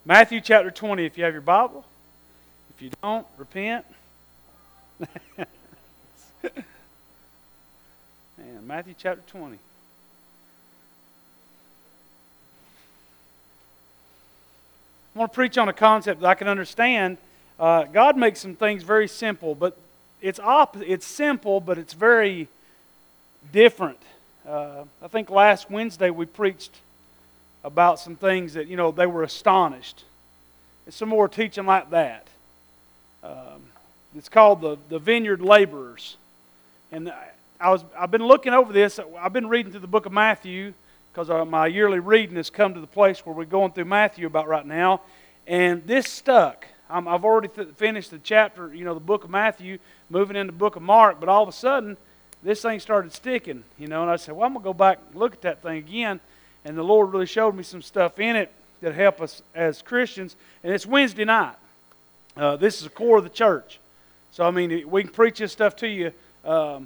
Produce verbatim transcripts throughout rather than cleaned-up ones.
Matthew chapter twenty, if you have your Bible. If you don't, repent. Man, Matthew chapter twenty. I want to preach on a concept that I can understand. Uh, God makes some things very simple, but it's opposite. It's simple, but it's very different. Uh, I think last Wednesday we preached about some things that, you know, they were astonished. It's some more teaching like that. Um, it's called the, the Vineyard Laborers. And I was, I've been looking over this. I've been reading through the book of Matthew because my yearly reading has come to the place where we're going through Matthew about right now. And this stuck. I'm, I've already th- finished the chapter, you know, the book of Matthew, moving into the book of Mark. But all of a sudden, this thing started sticking, you know. And I said, well, I'm going to go back and look at that thing again. And the Lord really showed me some stuff in it that help us as Christians. And it's Wednesday night. Uh, this is the core of the church. So, I mean, we can preach this stuff to you. Um,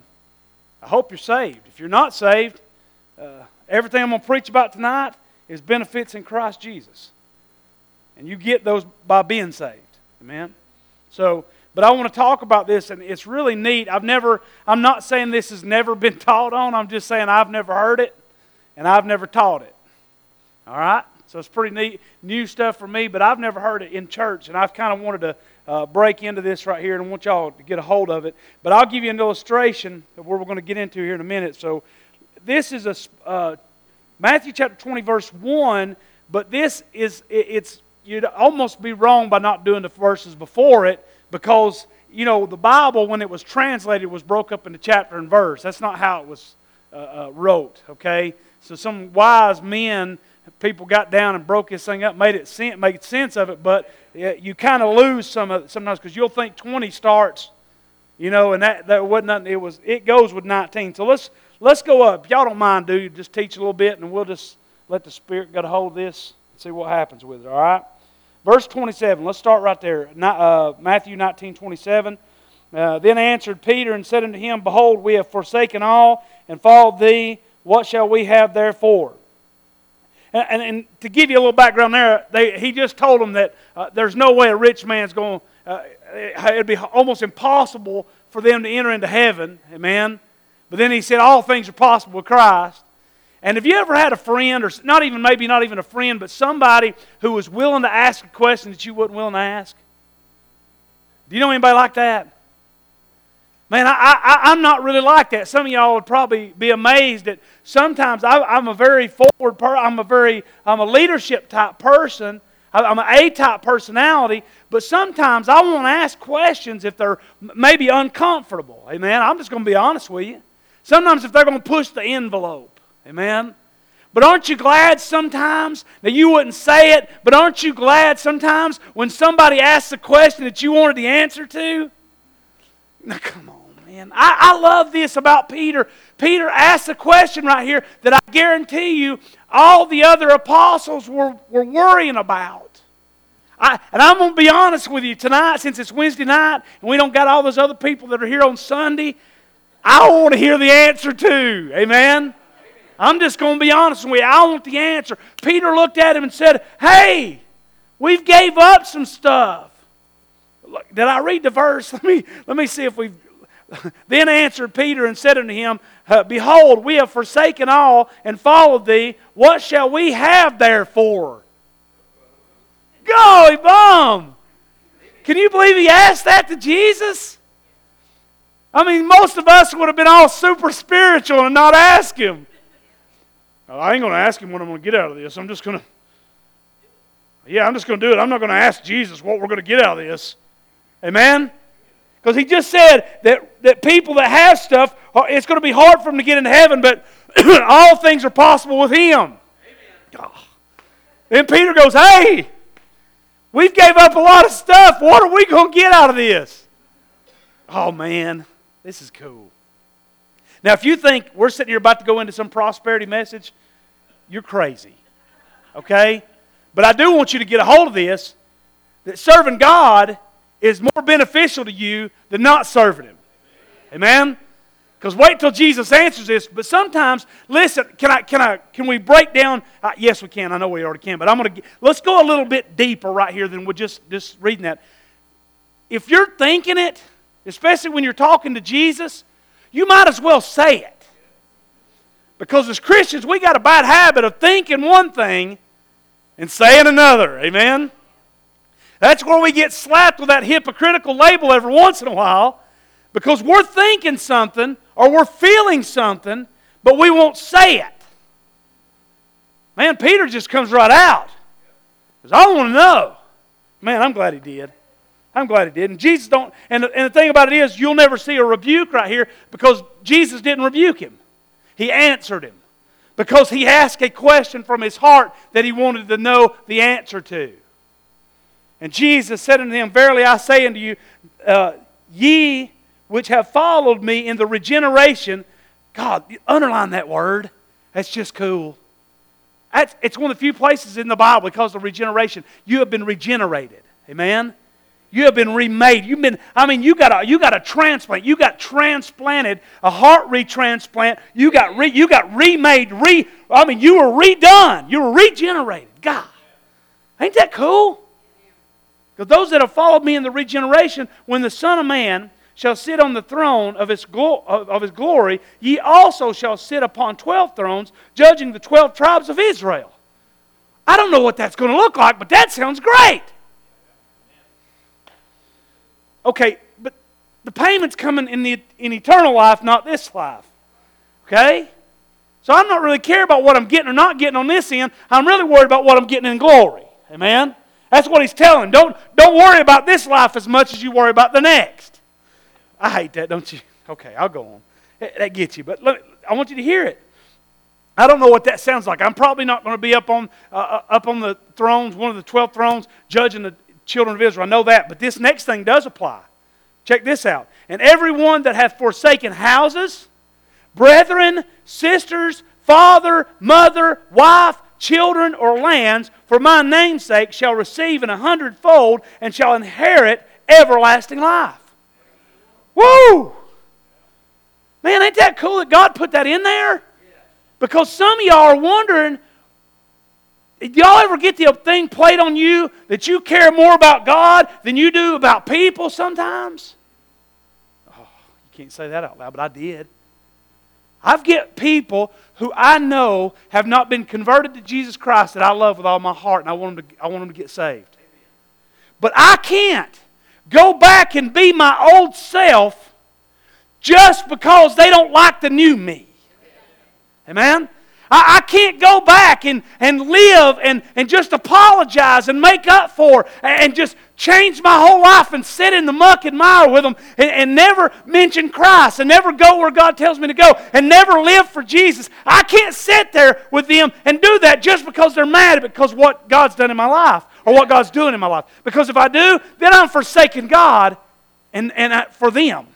I hope you're saved. If you're not saved, uh, everything I'm going to preach about tonight is benefits in Christ Jesus. And you get those by being saved. Amen? So, but I want to talk about this, and it's really neat. I've never, I'm not saying this has never been taught on. I'm just saying I've never heard it. And I've never taught it. All right? So it's pretty neat, new stuff for me, but I've never heard it in church, and I've kind of wanted to uh, break into this right here, and I want y'all to get a hold of it. But I'll give you an illustration of what we're going to get into here in a minute. So this is a uh, Matthew chapter twenty, verse one, but this is, it, it's, you'd almost be wrong by not doing the verses before it, because, you know, the Bible, when it was translated, was broke up into chapter and verse. That's not how it was uh, uh, wrote, okay? So some wise men, people got down and broke this thing up, made it sen- made sense of it, but you kind of lose some of it sometimes because you'll think twenty starts, you know, and that, that wasn't nothing. It was it goes with nineteen. So let's let's go up. If y'all don't mind, dude, just teach a little bit, and we'll just let the Spirit get a hold of this and see what happens with it. All right, verse twenty-seven. Let's start right there. Uh, Matthew nineteen twenty-seven. Uh, then answered Peter and said unto him, Behold, we have forsaken all and followed thee. What shall we have therefore? And, and, and to give you a little background there, they, he just told them that uh, there's no way a rich man's going to, uh, it'd be almost impossible for them to enter into heaven. Amen? But then he said all things are possible with Christ. And have you ever had a friend, or not even maybe not even a friend, but somebody who was willing to ask a question that you wasn't willing to ask? Do you know anybody like that? Man, I, I, I'm not really like that. Some of y'all would probably be amazed that sometimes I, I'm a very forward person. I'm a very, I'm a leadership type person. I, I'm an A-type personality. But sometimes I want to ask questions if they're maybe uncomfortable. Amen. I'm just going to be honest with you. Sometimes if they're going to push the envelope. Amen. But aren't you glad sometimes that you wouldn't say it? But aren't you glad sometimes when somebody asks a question that you wanted the answer to? Now, come on, man. I, I love this about Peter. Peter asked a question right here that I guarantee you all the other apostles were, were worrying about. I, and I'm going to be honest with you tonight, since it's Wednesday night and we don't got all those other people that are here on Sunday, I want to hear the answer too. Amen? I'm just going to be honest with you. I want the answer. Peter looked at him and said, hey, we've gave up some stuff. Did I read the verse? Let me, let me see if we've... Then answered Peter and said unto him, Behold, we have forsaken all and followed thee. What shall we have therefore? Golly bum! Can you believe he asked that to Jesus? I mean, most of us would have been all super spiritual and not ask him. I ain't going to ask him what I'm going to get out of this. I'm just going to... Yeah, I'm just going to do it. I'm not going to ask Jesus what we're going to get out of this. Amen? Because he just said that, that people that have stuff, it's going to be hard for them to get into heaven, but all things are possible with him. Oh. Then Peter goes, hey, we've gave up a lot of stuff. What are we going to get out of this? Oh, man, this is cool. Now, if you think we're sitting here about to go into some prosperity message, you're crazy. Okay? But I do want you to get a hold of this, that serving God is more beneficial to you than not serving Him. Amen? Because wait till Jesus answers this. But sometimes, listen, can I, can I, can we break down? Uh, yes, we can. I know we already can. But I'm going to let's go a little bit deeper right here than we're just just reading that. If you're thinking it, especially when you're talking to Jesus, you might as well say it. Because as Christians, we got a bad habit of thinking one thing and saying another. Amen. That's where we get slapped with that hypocritical label every once in a while. Because we're thinking something or we're feeling something, but we won't say it. Man, Peter just comes right out. Because I want to know. Man, I'm glad he did. I'm glad he did. And Jesus don't, and the, and the thing about it is, you'll never see a rebuke right here because Jesus didn't rebuke him. He answered him. Because he asked a question from his heart that he wanted to know the answer to. And Jesus said unto him, Verily I say unto you, uh, ye which have followed me in the regeneration. God, underline that word. That's just cool. That's, it's one of the few places in the Bible because of regeneration. You have been regenerated. Amen? You have been remade. You've been, I mean, you got a, you got a transplant. You got transplanted, a heart retransplant. You got re, you got remade. Re, I mean, you were redone. You were regenerated. God, ain't that cool? Because those that have followed me in the regeneration, when the Son of Man shall sit on the throne of his, glo- of his glory, ye also shall sit upon twelve thrones, judging the twelve tribes of Israel. I don't know what that's going to look like, but that sounds great. Okay, but the payment's coming in the in eternal life, not this life. Okay? So I'm not really care about what I'm getting or not getting on this end. I'm really worried about what I'm getting in glory. Amen? That's what he's telling. Don't, don't worry about this life as much as you worry about the next. I hate that, don't you? Okay, I'll go on. That gets you, but look, I want you to hear it. I don't know what that sounds like. I'm probably not going to be up on uh, up on the thrones, one of the twelve thrones, judging the children of Israel. I know that, but this next thing does apply. Check this out. And everyone that hath forsaken houses, brethren, sisters, father, mother, wife, children, or lands, for my name's sake, shall receive an hundredfold and shall inherit everlasting life. Woo! Man, ain't that cool that God put that in there? Because some of y'all are wondering, do y'all ever get the thing played on you that you care more about God than you do about people sometimes? Oh, you can't say that out loud, but I did. I've get people who I know have not been converted to Jesus Christ that I love with all my heart, and I want them to, I want them to get saved. But I can't go back and be my old self just because they don't like the new me. Amen? I, I can't go back and, and live and, and just apologize and make up for and just change my whole life and sit in the muck and mire with them and, and never mention Christ and never go where God tells me to go and never live for Jesus. I can't sit there with them and do that just because they're mad because what God's done in my life or what God's doing in my life. Because if I do, then I'm forsaking God and, and I, for them.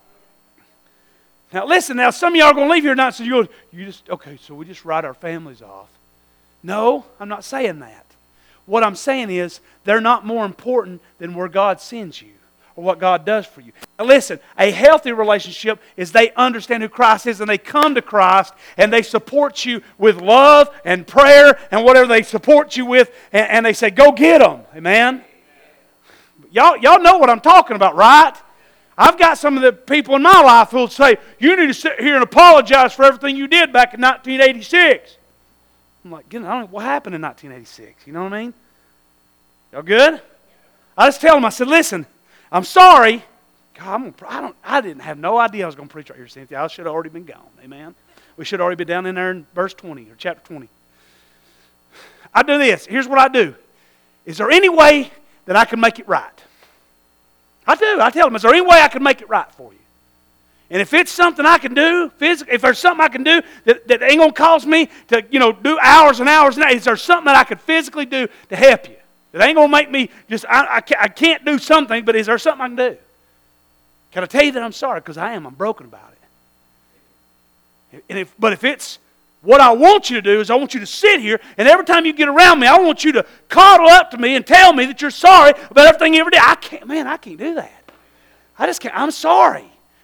Now listen, now some of y'all are going to leave here tonight and say, you, you just, okay, so we just write our families off. No, I'm not saying that. What I'm saying is, they're not more important than where God sends you or what God does for you. Now listen, a healthy relationship is they understand who Christ is and they come to Christ and they support you with love and prayer and whatever they support you with and, and they say, go get them. Amen? Y'all, y'all know what I'm talking about, right? I've got some of the people in my life who will say, you need to sit here and apologize for everything you did back in nineteen eighty-six. I'm like, I don't know what happened in nineteen eighty-six. You know what I mean? Y'all good? I just tell them, I said, listen, I'm sorry. God, I'm gonna, I, don't, I didn't have no idea I was going to preach right here, Cynthia. I should have already been gone. Amen? We should have already been down in there in verse twenty or chapter twenty. I do this. Here's what I do. Is there any way that I can make it right? I do. I tell them, is there any way I can make it right for you? And if it's something I can do, if there's something I can do that, that ain't going to cause me to, you know, do hours and hours and hours, is there something that I could physically do to help you? That ain't going to make me just, I, I, can't, I can't do something, but is there something I can do? Can I tell you that I'm sorry? Because I am. I'm broken about it. And if, but if it's what I want you to do is I want you to sit here, and every time you get around me, I want you to coddle up to me and tell me that you're sorry about everything you ever did. I can't, man, I can't do that. I just can't. I'm sorry.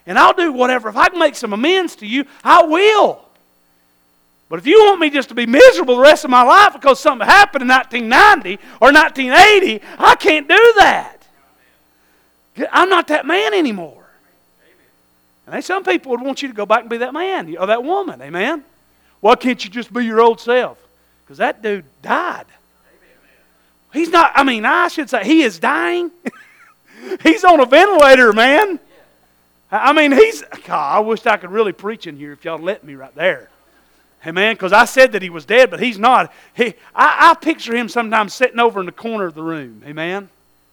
And I'll do whatever. If I can make some amends to you, I will. But if you want me just to be miserable the rest of my life because something happened in nineteen ninety or nineteen eighty, I can't do that. I'm not that man anymore. And some people would want you to go back and be that man or that woman. Amen? Why can't you just be your old self? Because that dude died. He's not, I mean, I should say, he is dying. He's on a ventilator, man. I mean, he's, God, I wish I could really preach in here if y'all let me right there. Amen, because I said that he was dead, but he's not. He, I, I picture him sometimes sitting over in the corner of the room. Amen.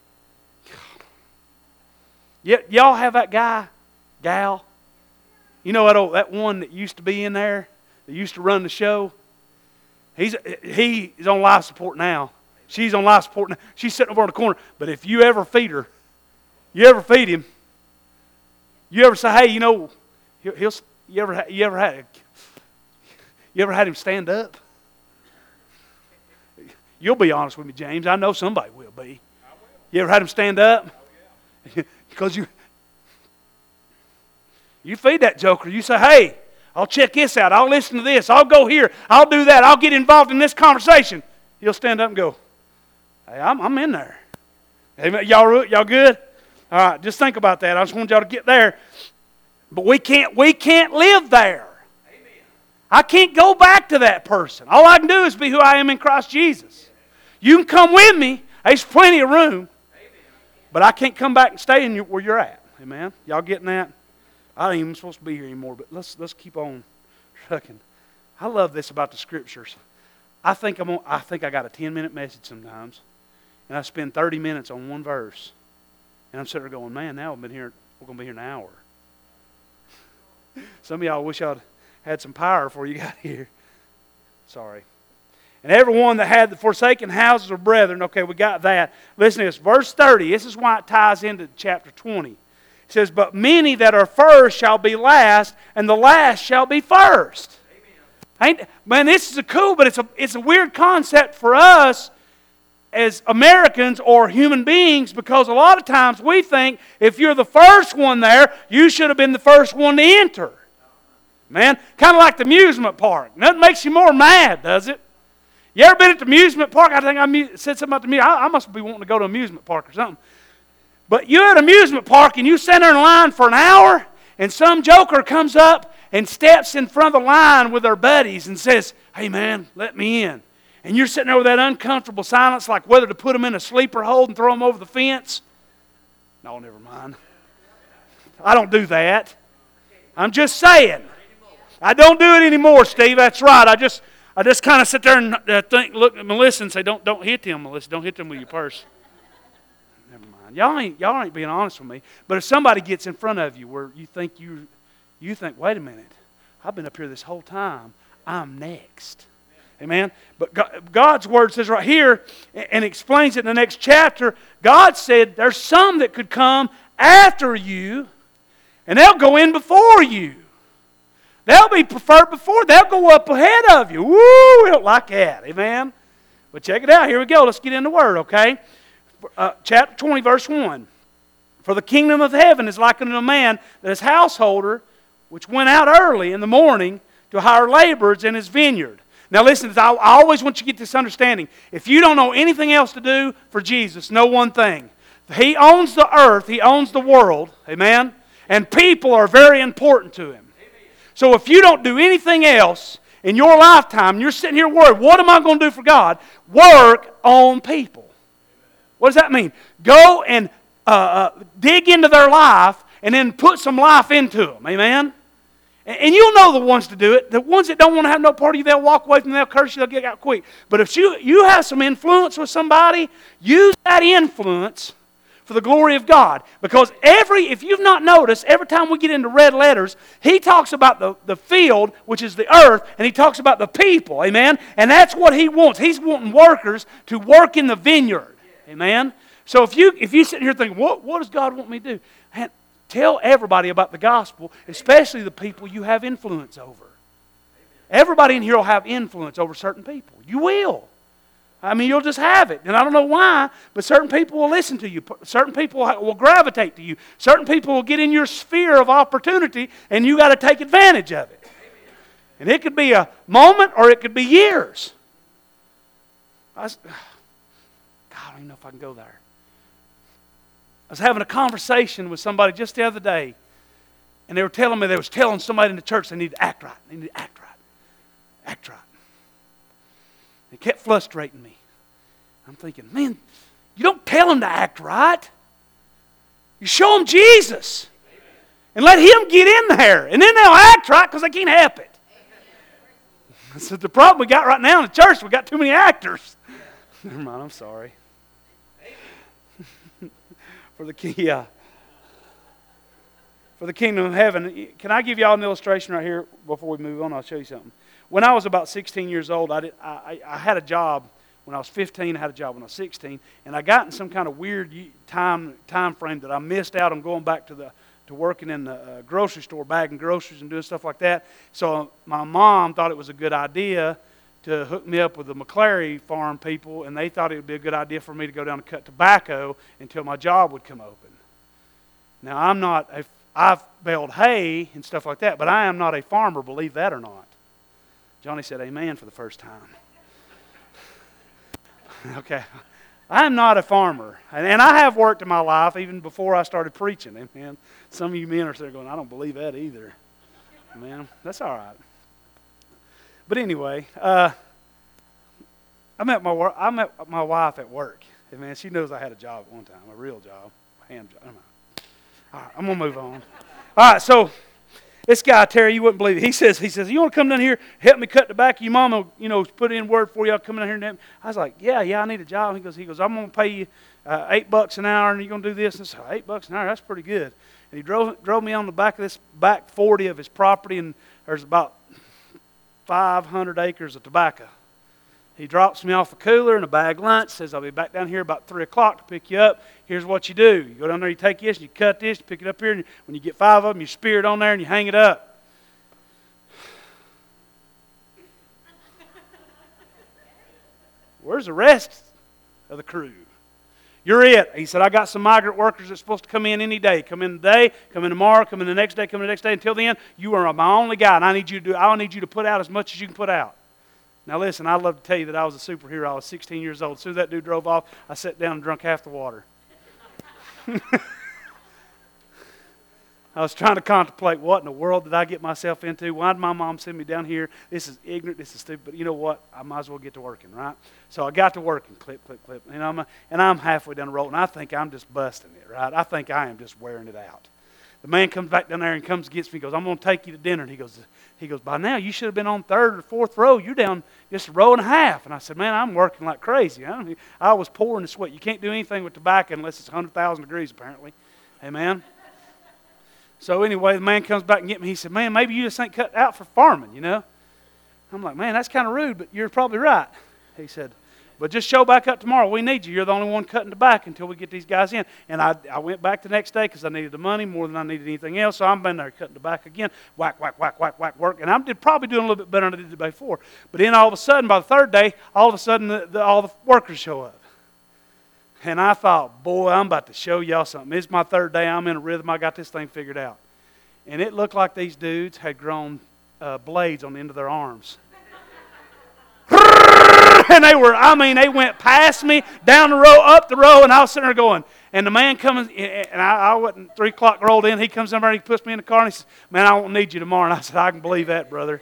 Y- y'all have that guy, gal? You know that old, that one that used to be in there, that used to run the show? He's he is on life support now. She's on life support now. She's sitting over in the corner. But if you ever feed her, you ever feed him, you ever say, hey, you know, he'll, he'll you ever you ever had you ever had him stand up? You'll be honest with me, James. I know somebody will be. You ever had him stand up? Because you you feed that joker. You say, hey, I'll check this out. I'll listen to this. I'll go here. I'll do that. I'll get involved in this conversation. He'll stand up and go, hey, I'm, I'm in there. Amen. Y'all, y'all good? All right, just think about that. I just want y'all to get there. But we can't, we can't live there. Amen. I can't go back to that person. All I can do is be who I am in Christ Jesus. You can come with me. There's plenty of room. But I can't come back and stay in where you're at. Amen. Y'all getting that? I ain't even supposed to be here anymore, but let's let's keep on trucking. I love this about the Scriptures. I think I'm on, I think I got a ten-minute message sometimes, and I spend thirty minutes on one verse, and I'm sitting there going, man, now we've been here, we're going to be here an hour. Some of y'all wish I'd had some power before you got here. Sorry. And everyone that had the forsaken houses or brethren, okay, we got that. Listen to this, verse thirty. This is why it ties into chapter twenty. It says, but many that are first shall be last, and the last shall be first. Ain't, man, this is a cool, but it's a, it's a weird concept for us as Americans or human beings, because a lot of times we think if you're the first one there, you should have been the first one to enter. Man, kind of like the amusement park. Nothing makes you more mad, does it? You ever been at the amusement park? I think I said something about the amusement. I, I must be wanting to go to an amusement park or something. But you're at an amusement park and you stand there in line for an hour, and some joker comes up and steps in front of the line with their buddies and says, hey man, let me in. And you're sitting there with that uncomfortable silence, like whether to put them in a sleeper hold and throw them over the fence. No, never mind. I don't do that. I'm just saying. I don't do it anymore, Steve. That's right. I just I just kind of sit there and uh, think, look at Melissa and say, don't, don't hit them, Melissa. Don't hit them with your purse. Never mind. Y'all ain't, y'all ain't being honest with me. But if somebody gets in front of you where you think, you, you think, wait a minute, I've been up here this whole time. I'm next. Amen? But God's Word says right here, and explains it in the next chapter, God said there's some that could come after you, and they'll go in before you. They'll be preferred before. They'll go up ahead of you. Woo! We don't like that. Amen? But check it out. Here we go. Let's get in the Word, okay? Uh, chapter twenty, verse one. For the kingdom of heaven is like unto a man that is householder, which went out early in the morning to hire laborers in his vineyard. Now listen, I always want you to get this understanding. If you don't know anything else to do for Jesus, know one thing. He owns the earth. He owns the world. Amen? And people are very important to Him. So if you don't do anything else in your lifetime, you're sitting here worried, what am I going to do for God? Work on people. What does that mean? Go and uh, uh, dig into their life and then put some life into them. Amen? And you'll know the ones to do it. The ones that don't want to have no part of you, they'll walk away from you, they'll curse you, they'll get out quick. But if you, you have some influence with somebody, use that influence for the glory of God. Because every, if you've not noticed, every time we get into red letters, He talks about the, the field, which is the earth, and He talks about the people. Amen? And that's what He wants. He's wanting workers to work in the vineyard. Amen? So if you if you sit here thinking, what, what does God want me to do? Man, tell everybody about the gospel, especially the people you have influence over. Everybody in here will have influence over certain people. You will. I mean, you'll just have it. And I don't know why, but certain people will listen to you. Certain people will gravitate to you. Certain people will get in your sphere of opportunity, and you got to take advantage of it. And it could be a moment or it could be years. I was, God, I don't even know if I can go there. I was having a conversation with somebody just the other day, and they were telling me they was telling somebody in the church they need to act right. They need to act right. Act right. It kept frustrating me. I'm thinking, man, you don't tell them to act right. You show them Jesus. And let Him get in there. And then they'll act right because they can't help it. So the problem we got right now in the church, we got too many actors. Never mind, I'm sorry. For the key, yeah. For the kingdom of heaven, can I give y'all an illustration right here before we move on? I'll show you something. When I was about sixteen years old, I, did, I, I had a job. When I was fifteen, I had a job when I was sixteen, and I got in some kind of weird time time frame that I missed out on going back to the to working in the uh, grocery store, bagging groceries and doing stuff like that. So my mom thought it was a good idea to hook me up with the McClary farm people, and they thought it would be a good idea for me to go down and cut tobacco until my job would come open. Now, I'm not a, I've baled hay and stuff like that, but I am not a farmer, believe that or not. Johnny said amen for the first time. Okay. I'm not a farmer. And I have worked in my life even before I started preaching. Amen. Some of you men are there going, I don't believe that either. Man, that's all right. But anyway, uh, I met my I met my wife at work. Amen. She knows I had a job at one time, a real job, a hand job. All right, I'm gonna move on. All right, so this guy Terry, you wouldn't believe it. He says, he says, you want to come down here, help me cut tobacco? Your mama, you know, put in word for you. I'll come down here and help me. I was like, yeah, yeah, I need a job. He goes, he goes, I'm gonna pay you uh, eight bucks an hour, and you're gonna do this. And I said, eight bucks an hour, that's pretty good. And he drove drove me on the back of this back forty of his property, and there's about five hundred acres of tobacco. He drops me off a cooler and a bag lunch, says, I'll be back down here about three o'clock to pick you up. Here's what you do. You go down there, you take this, and you cut this, you pick it up here, and when you get five of them, you spear it on there and you hang it up. Where's the rest of the crew? You're it. He said, I got some migrant workers that's supposed to come in any day. Come in today, come in tomorrow, come in the next day, come in the next day. Until then, you are my only guy, and I need you to do, I need you to put out as much as you can put out. Now listen, I'd love to tell you that I was a superhero. I was sixteen years old. As soon as that dude drove off, I sat down and drank half the water. I was trying to contemplate, what in the world did I get myself into? Why did my mom send me down here? This is ignorant, this is stupid, but you know what? I might as well get to working, right? So I got to working, clip, clip, clip. And I'm, and I'm halfway down the road, and I think I'm just busting it, right? I think I am just wearing it out. The man comes back down there and comes and gets me, goes, I'm going to take you to dinner. And he goes, he goes, by now you should have been on third or fourth row. You're down just a row and a half. And I said, man, I'm working like crazy. I, mean, I was pouring the sweat. You can't do anything with tobacco unless it's one hundred thousand degrees, apparently. Amen. So anyway, the man comes back and get me. He said, man, maybe you just ain't cut out for farming, you know. I'm like, man, that's kind of rude, but you're probably right. He said, but just show back up tomorrow. We need you. You're the only one cutting tobacco until we get these guys in. And I, I went back the next day because I needed the money more than I needed anything else. So I'm been there cutting tobacco again. Whack, whack, whack, whack, whack, work. And I'm did, probably doing a little bit better than I did the day before. But then all of a sudden, by the third day, all of a sudden, the, the, all the workers show up. And I thought, boy, I'm about to show y'all something. It's my third day. I'm in a rhythm. I got this thing figured out. And it looked like these dudes had grown uh, blades on the end of their arms. And they were, I mean, they went past me, down the row, up the row, and I was sitting there going, and the man comes, and I, I wasn't, three o'clock rolled in, he comes over and he puts me in the car, and he says, man, I won't need you tomorrow. And I said, I can believe that, brother.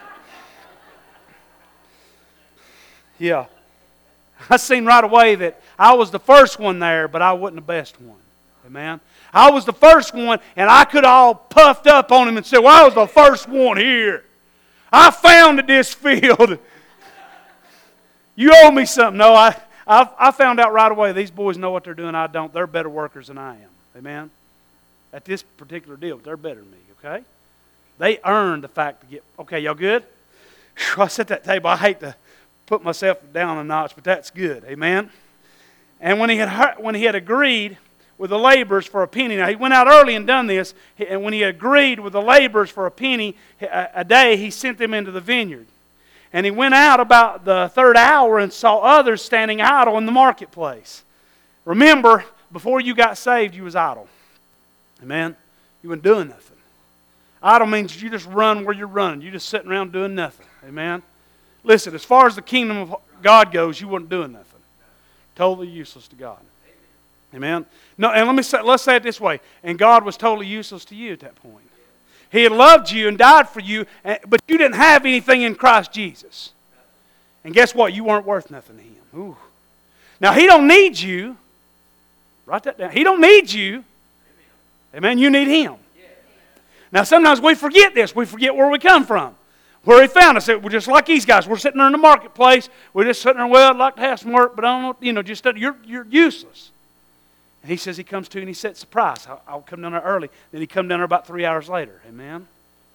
Yeah. I seen right away that I was the first one there, but I wasn't the best one. Amen. I was the first one, and I could all puffed up on him and said, well, I was the first one here. I founded this field. You owe me something. No, I, I I found out right away these boys know what they're doing. I don't. They're better workers than I am. Amen? At this particular deal, they're better than me, okay? They earned the fact to get, okay, y'all good? Whew, I set that table. I hate to put myself down a notch, but that's good. Amen? And when he had when he had agreed with the laborers for a penny, now he went out early and done this, and when he agreed with the laborers for a penny a, a day, he sent them into the vineyard. And he went out about the third hour and saw others standing idle in the marketplace. Remember, before you got saved, you was idle. Amen? You weren't doing nothing. Idle means you just run where you're running. You're just sitting around doing nothing. Amen? Listen, as far as the kingdom of God goes, you weren't doing nothing. Totally useless to God. Amen? No, and let me say, let's say it this way. And God was totally useless to you at that point. He had loved you and died for you, but you didn't have anything in Christ Jesus. And guess what? You weren't worth nothing to Him. Ooh. Now, He don't need you. Write that down. He don't need you. Amen? You need Him. Now, sometimes we forget this. We forget where we come from. Where He found us. We're just like these guys. We're sitting there in the marketplace. We're just sitting there, well, I'd like to have some work, but I don't know, you know, just, you're, you're useless. And He says He comes to and He sets the price. I'll, I'll come down there early. Then He come down there about three hours later. Amen?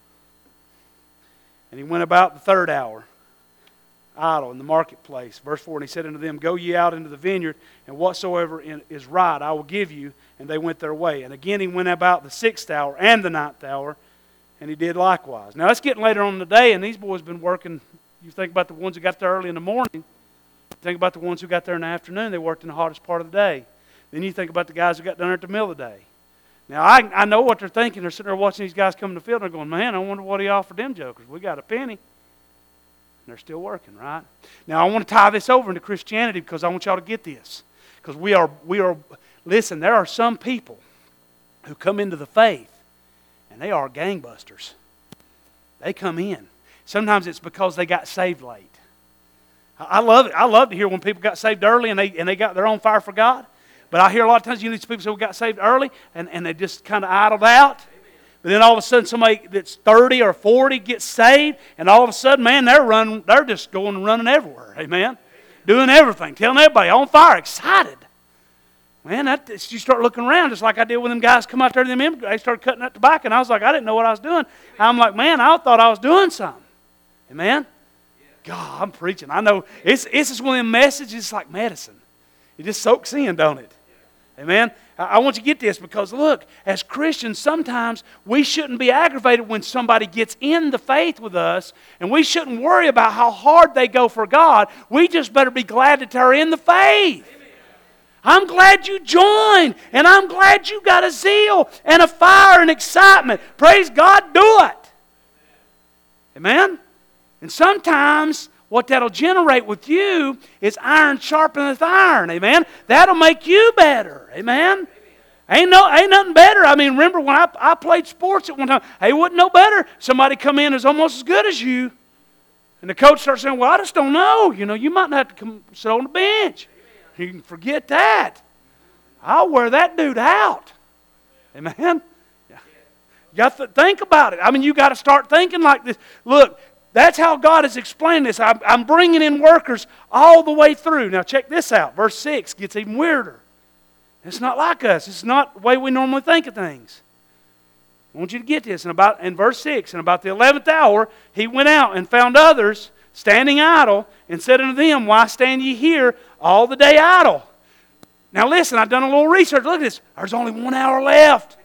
And He went about the third hour, idle in the marketplace. Verse four, and He said unto them, go ye out into the vineyard, and whatsoever in, is right I will give you. And they went their way. And again He went about the sixth hour and the ninth hour, and He did likewise. Now it's getting later on in the day, and these boys have been working. You think about the ones who got there early in the morning. Think about the ones who got there in the afternoon. They worked in the hottest part of the day. Then you think about the guys who got done at the middle of the day. Now, I, I know what they're thinking. They're sitting there watching these guys come in the field, and they're going, man, I wonder what He offered them jokers. We got a penny. And they're still working, right? Now, I want to tie this over into Christianity because I want y'all to get this. Because we are, we are, listen, there are some people who come into the faith, and they are gangbusters. They come in. Sometimes it's because they got saved late. I love it. I love to hear when people got saved early and they, and they got their own fire for God. But I hear a lot of times, you know, these people who got saved early and, and they just kind of idled out. But then all of a sudden somebody that's thirty or forty gets saved, and all of a sudden, man, they're running, they're just going and running everywhere. Amen? Doing everything, telling everybody, on fire, excited. Man, that, you start looking around just like I did when them guys come out there to them immigrants. They started cutting that tobacco, and I was like, I didn't know what I was doing. I'm like, man, I thought I was doing something. Amen? God, I'm preaching. I know it's, it's just one of them messages, it's like medicine. It just soaks in, don't it? Amen? I want you to get this because, look, as Christians, sometimes we shouldn't be aggravated when somebody gets in the faith with us, and we shouldn't worry about how hard they go for God. We just better be glad that they're in the faith. Amen. I'm glad you joined, and I'm glad you got a zeal and a fire and excitement. Praise God, do it. Amen? And sometimes what that'll generate with you is iron sharpeneth iron. Amen? That'll make you better. Amen? Ain't no, ain't nothing better. I mean, remember when I, I played sports at one time, hey, it wasn't no better. Somebody come in who's almost as good as you. And the coach starts saying, well, I just don't know. You know, you might not have to come sit on the bench. You can forget that. I'll wear that dude out. Amen? Yeah. You got to think about it. I mean, you got to start thinking like this. Look, that's how God has explained this. I'm, I'm bringing in workers all the way through. Now check this out. Verse six gets even weirder. It's not like us. It's not the way we normally think of things. I want you to get this. And about in verse six, and about the eleventh hour, he went out and found others standing idle, and said unto them, why stand ye here all the day idle? Now listen, I've done a little research. Look at this. There's only one hour left.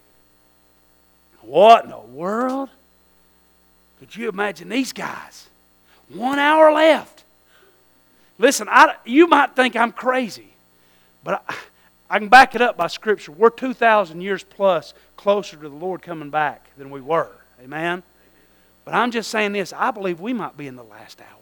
What in the world? Could you imagine these guys? One hour left. Listen, I, you might think I'm crazy, but I, I can back it up by Scripture. We're two thousand years plus closer to the Lord coming back than we were. Amen? But I'm just saying this. I believe we might be in the last hour.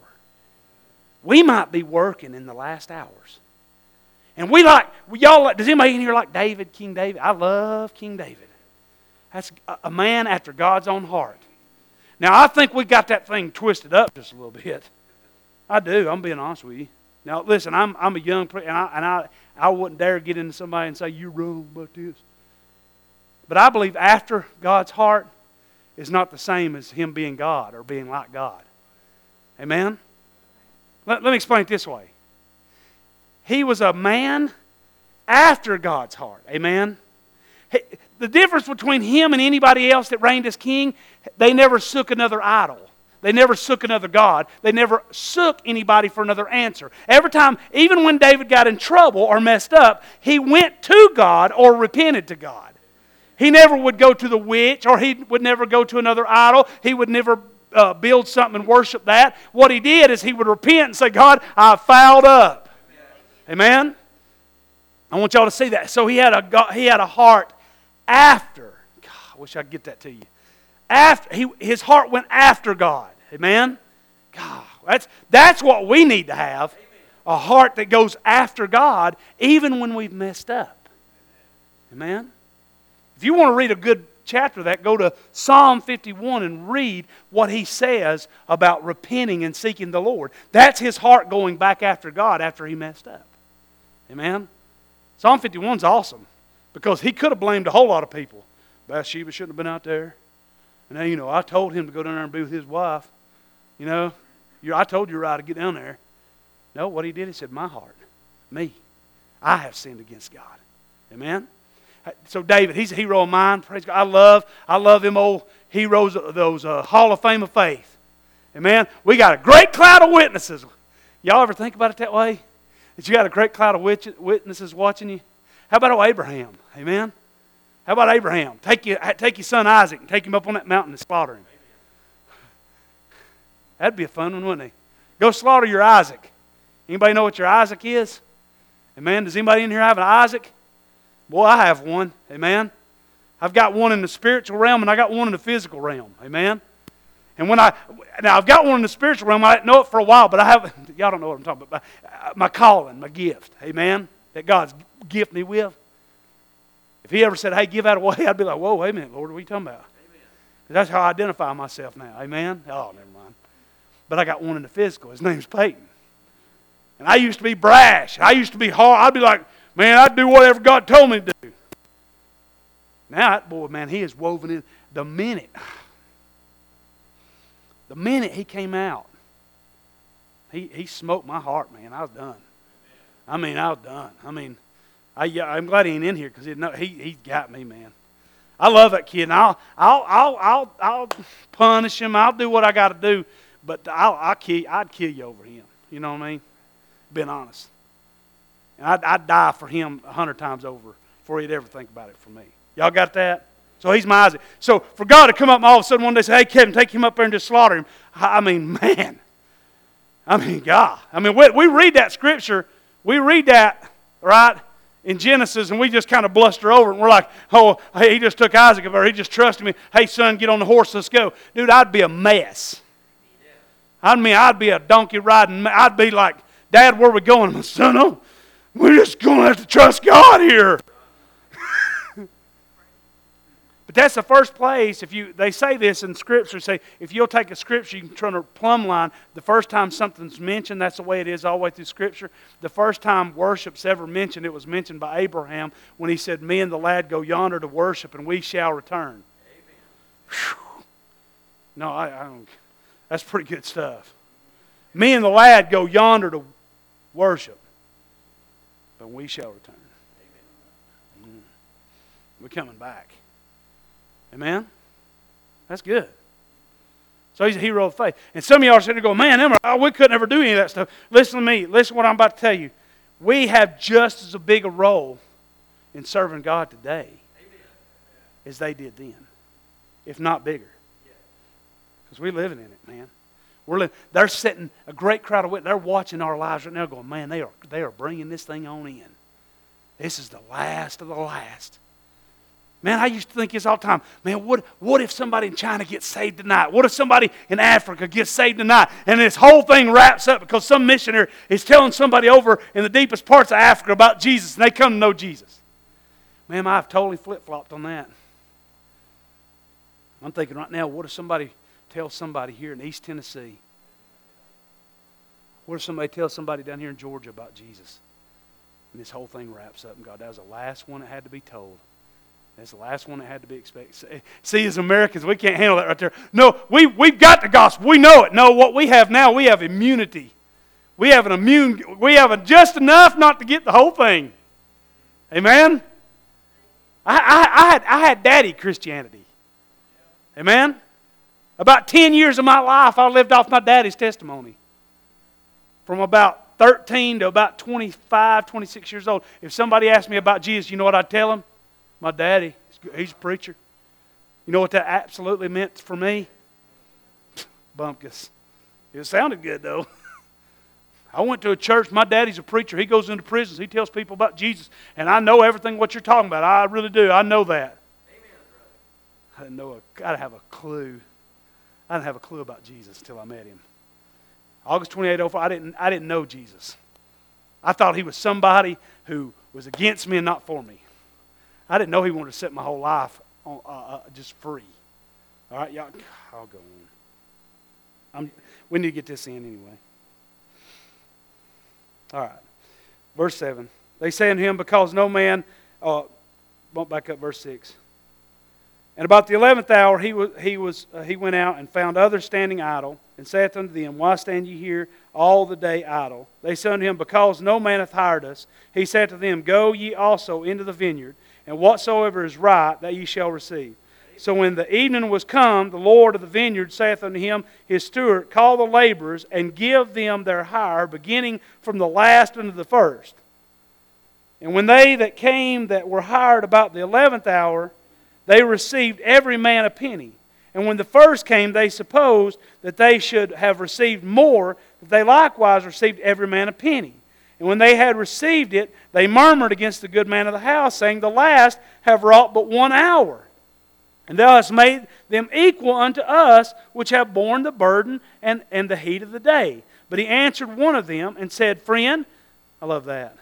We might be working in the last hours. And we like, y'all like, does anybody in here like David, King David? I love King David. That's a man after God's own heart. Now, I think we got that thing twisted up just a little bit. I do. I'm being honest with you. Now, listen, I'm I'm a young person, and I and I, I wouldn't dare get into somebody and say, you're wrong about this. But I believe after God's heart is not the same as Him being God or being like God. Amen? Let, let me explain it this way. He was a man after God's heart. Amen? He, the difference between him and anybody else that reigned as king, they never sook another idol. They never sook another God. They never sook anybody for another answer. Every time, even when David got in trouble or messed up, he went to God or repented to God. He never would go to the witch, or he would never go to another idol. He would never uh, build something and worship that. What he did is he would repent and say, God, I fouled up. Amen? I want y'all to see that. So he had a, he had a heart after. God, I wish I could get that to you. After he, his heart went after God. Amen? God, that's, that's what we need to have. A heart that goes after God even when we've messed up. Amen? If you want to read a good chapter of that, go to Psalm fifty-one and read what he says about repenting and seeking the Lord. That's his heart going back after God after he messed up. Amen? Psalm fifty-one is awesome because he could have blamed a whole lot of people. Bathsheba shouldn't have been out there. And now, you know, I told him to go down there and be with his wife. You know, I told Uriah to get down there. No, what he did, he said, my heart, me, I have sinned against God. Amen? So David, he's a hero of mine. Praise God. I love, I love them old heroes, those uh, Hall of Fame of faith. Amen? We got a great cloud of witnesses. Y'all ever think about it that way? That you got a great cloud of witnesses watching you? How about old Abraham? Amen? How about Abraham? Take your, take your son Isaac and take him up on that mountain and slaughter him. That'd be a fun one, wouldn't it? Go slaughter your Isaac. Anybody know what your Isaac is? Amen. Does anybody in here have an Isaac? Boy, I have one. Amen. I've got one in the spiritual realm and I got one in the physical realm. Amen. And when I now I've got one in the spiritual realm. I didn't know it for a while, but I have. Y'all don't know what I'm talking about. My, my calling, my gift. Amen. That God's gifted me with. If He ever said, "Hey, give that away," I'd be like, "Whoa, wait a minute, Lord, what are you talking about?" That's how I identify myself now. Amen. Oh, never mind. But I got one in the physical. His name's Peyton. And I used to be brash. I used to be hard. I'd be like, man, I'd do whatever God told me to do. Now, that boy, man, he is woven in. The minute, the minute he came out, he, he smoked my heart, man. I was done. I mean, I was done. I mean, I, I'm glad he ain't in here because he, he got me, man. I love that kid, and I'll, I'll, I'll, I'll, I'll punish him. I'll do what I got to do, but I'll, I'll kill, I'd kill you over him. You know what I mean? Being honest. And I'd, I'd die for him a hundred times over before he'd ever think about it for me. Y'all got that? So he's my Isaac. So for God to come up and all of a sudden one day say, hey, Kevin, take him up there and just slaughter him. I mean, man. I mean, God. I mean, we, we read that scripture. We read that, right, in Genesis, and we just kind of bluster over it. And we're like, oh, hey, he just took Isaac up there. He just trusted me. Hey, son, get on the horse. Let's go. Dude, I'd be a mess. I mean, I'd be a donkey riding. I'd be like, Dad, where are we going? My son, oh, we're just going to have to trust God here. But that's the first place. If you, they say this in Scripture, say, if you'll take a Scripture, you can turn a plumb line. The first time something's mentioned, that's the way it is all the way through Scripture. The first time worship's ever mentioned, it was mentioned by Abraham when he said, me and the lad go yonder to worship, and we shall return. Amen. No, I, I don't. That's pretty good stuff. Me and the lad go yonder to worship, but we shall return. Amen. Mm. We're coming back. Amen? That's good. So he's a hero of faith. And some of y'all are sitting there going, man, Emma, oh, we couldn't ever do any of that stuff. Listen to me. Listen to what I'm about to tell you. We have just as a big a role in serving God today as they did then, if not bigger. Because we're living in it, man. We're living, they're sitting, a great crowd of witnesses, they're watching our lives right now going, man, they are, they are bringing this thing on in. This is the last of the last. Man, I used to think this all the time. Man, what, what if somebody in China gets saved tonight? What if somebody in Africa gets saved tonight? And this whole thing wraps up because some missionary is telling somebody over in the deepest parts of Africa about Jesus and they come to know Jesus. Man, I've totally flip-flopped on that. I'm thinking right now, what if somebody tells somebody here in East Tennessee? What if somebody tells somebody down here in Georgia about Jesus? And this whole thing wraps up and God, that was the last one that had to be told. That's the last one that had to be expected. See, as Americans, we can't handle that right there. No, we, we've got the gospel. We know it. No, what we have now, we have immunity. We have an immune, we have just enough not to get the whole thing. Amen? I, I, I, had, I had daddy Christianity. Amen? About ten years of my life, I lived off my daddy's testimony. From about thirteen to about twenty-five, twenty-six years old. If somebody asked me about Jesus, you know what I'd tell them? My daddy, he's a preacher. You know what that absolutely meant for me? bumpkus. It sounded good, though. I went to a church. My daddy's a preacher. He goes into prisons. He tells people about Jesus. And I know everything what you're talking about. I really do. I know that. I didn't know. A, I didn't have a clue. I didn't have a clue about Jesus until I met him. August twenty-eighth, oh four, I didn't, I didn't know Jesus. I thought he was somebody who was against me and not for me. I didn't know he wanted to set my whole life on, uh, uh, just free. All right, y'all, I'll go on. I'm, we need to get this in anyway. All right, verse seven. They say unto him, because no man, uh, bump back up verse six. And about the eleventh hour he was, he, was, uh, he went out and found others standing idle, and saith unto them, why stand ye here all the day idle? They said unto him, because no man hath hired us. He said to them, go ye also into the vineyard, and whatsoever is right, that ye shall receive. So when the evening was come, the Lord of the vineyard saith unto him, his steward, call the laborers, and give them their hire, beginning from the last unto the first. And when they that came that were hired about the eleventh hour, they received every man a penny. And when the first came, they supposed that they should have received more, but they likewise received every man a penny. And when they had received it, they murmured against the good man of the house, saying, the last have wrought but one hour. And thou hast made them equal unto us, which have borne the burden and, and the heat of the day. But he answered one of them and said, friend, I love that.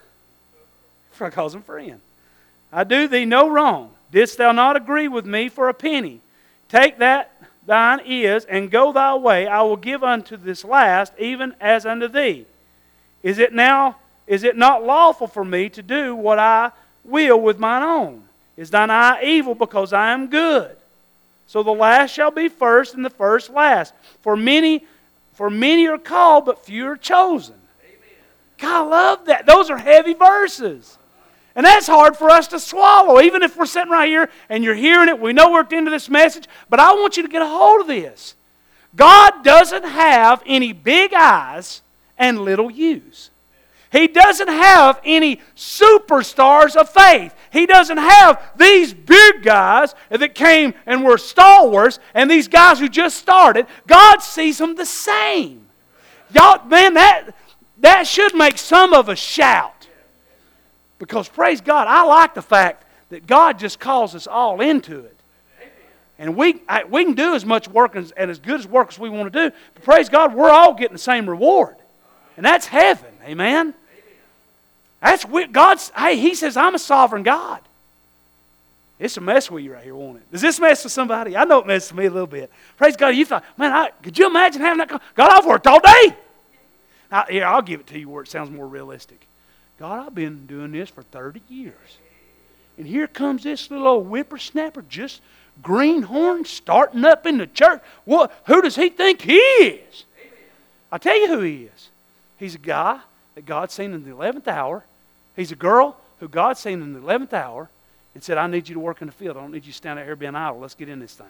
I calls him friend. I do thee no wrong. Didst thou not agree with me for a penny? Take that thine is, and go thy way. I will give unto this last, even as unto thee. Is it now, is it not lawful for me to do what I will with mine own? Is thine eye evil because I am good? So the last shall be first, and the first last. For many, for many are called, but few are chosen. Amen. God, I love that. Those are heavy verses. And that's hard for us to swallow, even if we're sitting right here and you're hearing it. We know we're at the end of this message, but I want you to get a hold of this. God doesn't have any big I's and little U's. He doesn't have any superstars of faith. He doesn't have these big guys that came and were stalwarts and these guys who just started. God sees them the same. Y'all, man, that, that should make some of us shout. Because, praise God, I like the fact that God just calls us all into it. And we, I, we can do as much work as, and as good as work as we want to do. But praise God, we're all getting the same reward. And that's heaven. Amen? That's God's, hey, He says, I'm a sovereign God. It's a mess with you right here, won't it? Does this mess with somebody? I know it messes with me a little bit. Praise God, you thought, man, I, could you imagine having that? God, I've worked all day. Now, here, I'll give it to you where it sounds more realistic. God, I've been doing this for thirty years. And here comes this little old whippersnapper, just greenhorn, starting up in the church. What? Who does he think he is? I'll tell you who he is. He's a guy that God seen in the eleventh hour. He's a girl who God seen in the eleventh hour and said, I need you to work in the field. I don't need you to stand out here being idle. Let's get in this thing.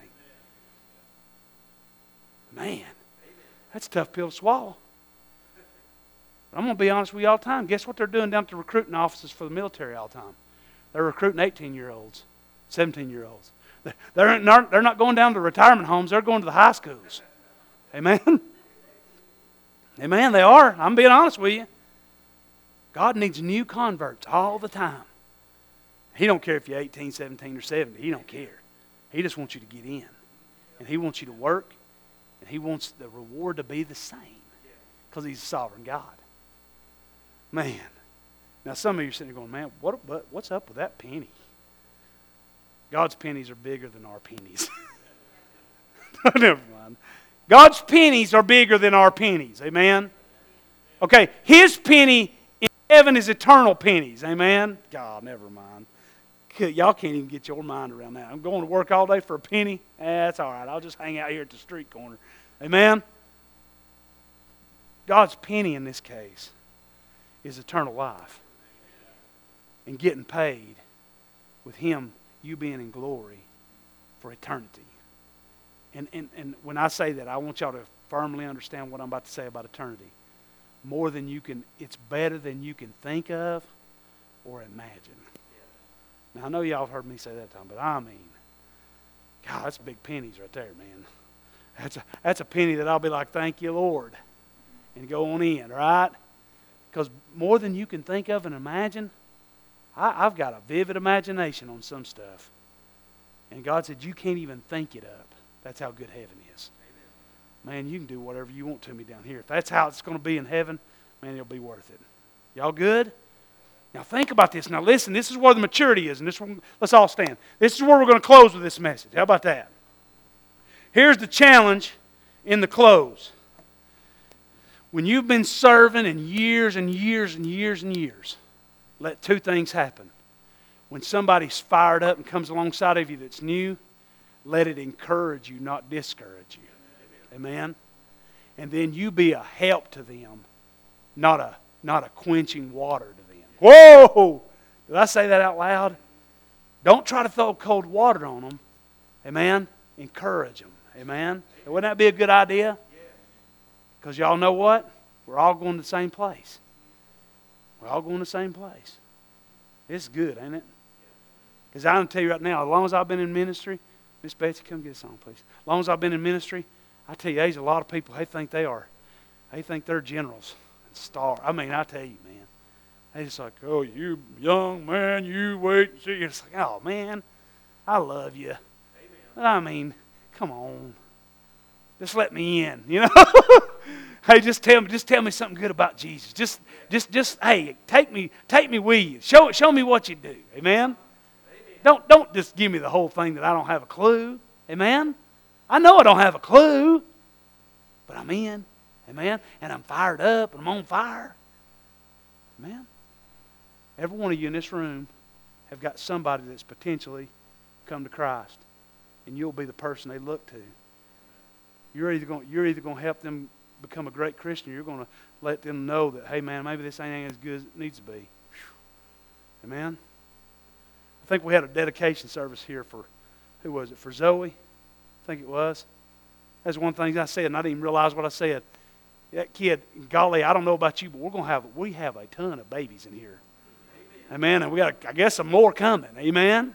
Man, that's a tough pill to swallow. I'm going to be honest with you all the time. Guess what they're doing down at the recruiting offices for the military all the time? They're recruiting eighteen-year-olds, seventeen-year-olds. They're not, they're not going down to the retirement homes. They're going to the high schools. Amen? Amen, they are. I'm being honest with you. God needs new converts all the time. He don't care if you're eighteen, seventeen, or seventy. He don't care. He just wants you to get in. And He wants you to work. And He wants the reward to be the same. Because He's a sovereign God. Man. Now some of you are sitting there going, man, what, what, what's up with that penny? God's pennies are bigger than our pennies. Never mind. God's pennies are bigger than our pennies. Amen? Okay, His penny in heaven is eternal pennies. Amen? God, never mind. Y'all can't even get your mind around that. I'm going to work all day for a penny. Eh, that's all right. I'll just hang out here at the street corner. Amen? God's penny in this case is eternal life. And getting paid with Him, you being in glory for eternity. And, and, and when I say that, I want y'all to firmly understand what I'm about to say about eternity. More than you can, it's better than you can think of or imagine. Now, I know y'all have heard me say that time, but I mean, God, that's big pennies right there, man. That's a, that's a penny that I'll be like, thank you, Lord, and go on in, right? Because more than you can think of and imagine, I, I've got a vivid imagination on some stuff. And God said, you can't even think it up. That's how good heaven is. Man, you can do whatever you want to me down here. If that's how it's going to be in heaven, man, it'll be worth it. Y'all good? Now think about this. Now listen, this is where the maturity is. And this one, let's all stand. This is where we're going to close with this message. How about that? Here's the challenge in the close. When you've been serving in years and years and years and years, let two things happen. When somebody's fired up and comes alongside of you that's new, let it encourage you, not discourage you. Amen? And then you be a help to them, not a, not a quenching water to them. Whoa! Did I say that out loud? Don't try to throw cold water on them. Amen? Encourage them. Amen? Wouldn't that be a good idea? Because y'all know what? We're all going to the same place. We're all going to the same place. It's good, ain't it? Because I'm going to tell you right now, as long as I've been in ministry, Miss Betsy, come get a song, please. As long as I've been in ministry, I tell you, there's a lot of people, they think they are, they think they're generals and stars. I mean, I tell you, man. They just like, oh, you young man, you wait and see. It's like, oh, man, I love you. But I mean, come on. Just let me in, you know. Hey, just tell me, just tell me something good about Jesus. Just, just, just, hey, take me, take me with you. Show, show me what you do. Amen. Amen. Don't, don't just give me the whole thing that I don't have a clue. Amen. I know I don't have a clue, but I'm in. Amen. And I'm fired up and I'm on fire. Amen. Every one of you in this room have got somebody that's potentially come to Christ, and you'll be the person they look to. You're either going, you're either going to help them become a great Christian, or you're going to let them know that, hey, man, maybe this ain't as good as it needs to be. Whew. Amen? I think we had a dedication service here for, who was it, for Zoe? I think it was. That's one thing I said, and I didn't even realize what I said. That kid, golly, I don't know about you, but we're going to have, we have a ton of babies in here. Amen? Amen. And we got, I guess, some more coming. Amen?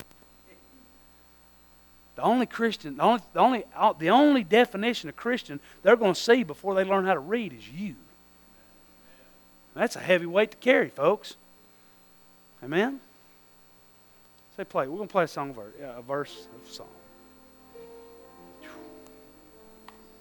The only Christian, the only, the only, the only definition of Christian they're going to see before they learn how to read is you. That's a heavy weight to carry, folks. Amen? Say play. We're going to play a song, a verse of a song.